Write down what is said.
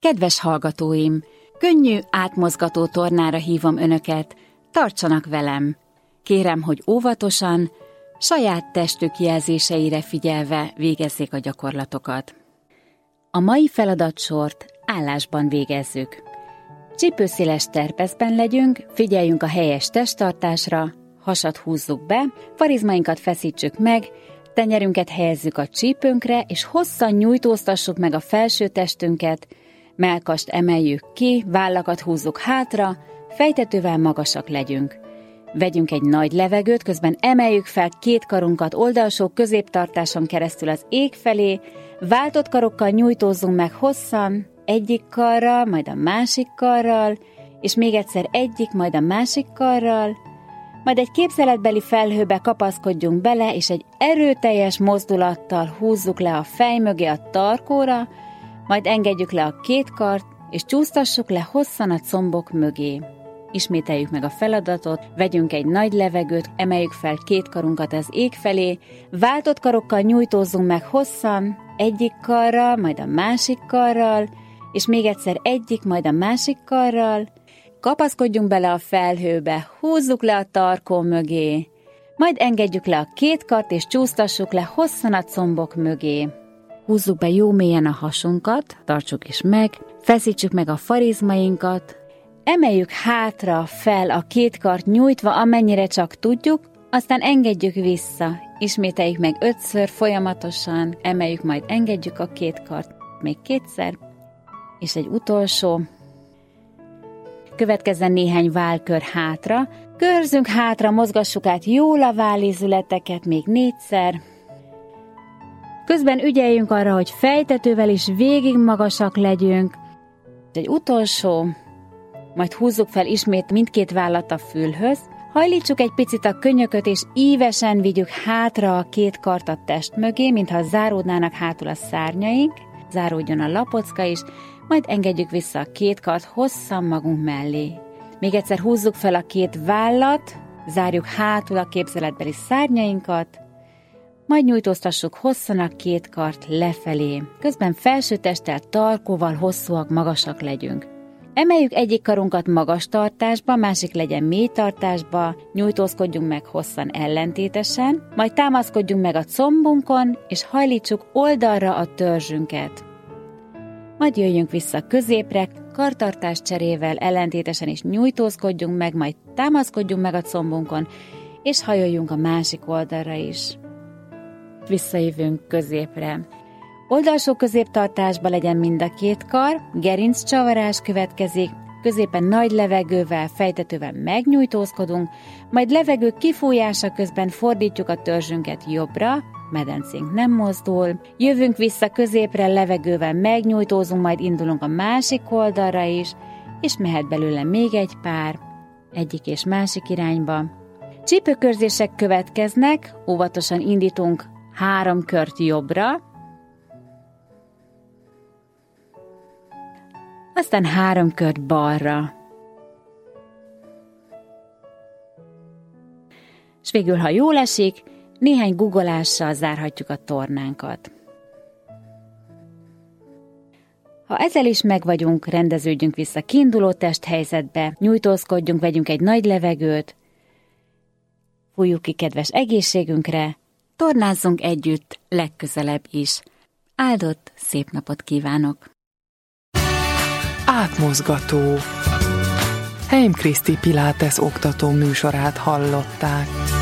Kedves hallgatóim, könnyű, átmozgató tornára hívom önöket, tartsanak velem. Kérem, hogy óvatosan, saját testük jelzéseire figyelve végezzék a gyakorlatokat. A mai feladatsort állásban végezzük. Csípőszéles terpeszben legyünk, figyeljünk a helyes testtartásra, hasat húzzuk be, farizmainkat feszítsük meg, tenyerünket helyezzük a csípőnkre, és hosszan nyújtóztassuk meg a felső testünket, mellkast emeljük ki, vállakat húzzuk hátra, fejtetővel magasak legyünk. Vegyünk egy nagy levegőt, közben emeljük fel két karunkat oldalsó középtartáson keresztül az ég felé, váltott karokkal nyújtózzunk meg hosszan, egyik karral, majd a másik karral, és még egyszer egyik, majd a másik karral, majd egy képzeletbeli felhőbe kapaszkodjunk bele, és egy erőteljes mozdulattal húzzuk le a fej mögé a tarkóra, majd engedjük le a két kart, és csúsztassuk le hosszan a combok mögé. Ismételjük meg a feladatot, vegyünk egy nagy levegőt, emeljük fel két karunkat az ég felé, váltott karokkal nyújtózzunk meg hosszan, egyik karral, majd a másik karral, és még egyszer egyik, majd a másik karral, kapaszkodjunk bele a felhőbe, húzzuk le a tarkó mögé, majd engedjük le a két kart, és csúsztassuk le hosszan a combok mögé. Húzzuk be jó mélyen a hasunkat, tartsuk is meg, feszítsük meg a farizmainkat, emeljük hátra fel a két kart nyújtva, amennyire csak tudjuk, aztán engedjük vissza, ismételjük meg 5-ször folyamatosan, emeljük, majd engedjük a két kart még 2-szer, és egy utolsó. Következzen néhány vállkör hátra, körzünk hátra, mozgassuk át jól a vállézületeket még 4-szer, közben ügyeljünk arra, hogy fejtetővel is végig magasak legyünk. Egy utolsó, majd húzzuk fel ismét mindkét vállat a fülhöz, hajlítsuk egy picit a könyököt, és ívesen vigyük hátra a két kart a test mögé, mintha záródnának hátul a szárnyaink, záródjon a lapocka is, majd engedjük vissza a két kart hosszan magunk mellé. Még egyszer húzzuk fel a két vállat, zárjuk hátul a képzeletbeli szárnyainkat, majd nyújtóztassuk hosszan a két kart lefelé, közben felső testtel, tarkóval hosszúak, magasak legyünk. Emeljük egyik karunkat magas tartásba, másik legyen mély tartásba, nyújtózkodjunk meg hosszan ellentétesen, majd támaszkodjunk meg a combunkon, és hajlítsuk oldalra a törzsünket. Majd jöjjünk vissza középre, kartartás cserével ellentétesen is nyújtózkodjunk meg, majd támaszkodjunk meg a combunkon, és hajoljunk a másik oldalra is. Visszajövünk középre. Oldalsó középtartásba legyen mind a két kar, gerinccsavarás következik, középen nagy levegővel, fejtetővel megnyújtózkodunk, majd levegő kifújása közben fordítjuk a törzsünket jobbra, medencénk nem mozdul, jövünk vissza középre, levegővel megnyújtózunk, majd indulunk a másik oldalra is, és mehet belőle még egy pár, egyik és másik irányba. Csípőkörzések következnek, óvatosan indítunk 3 kört jobbra, aztán 3 kört balra. És végül, ha jól esik, néhány guggolással zárhatjuk a tornánkat. Ha ezzel is megvagyunk, rendeződjünk vissza kiinduló testhelyzetbe, nyújtózkodjunk, vegyünk egy nagy levegőt, fújjuk ki kedves egészségünkre, tornázzunk együtt legközelebb is. Áldott szép napot kívánok! Átmozgató. Heim Kriszti Pilates oktató műsorát hallották.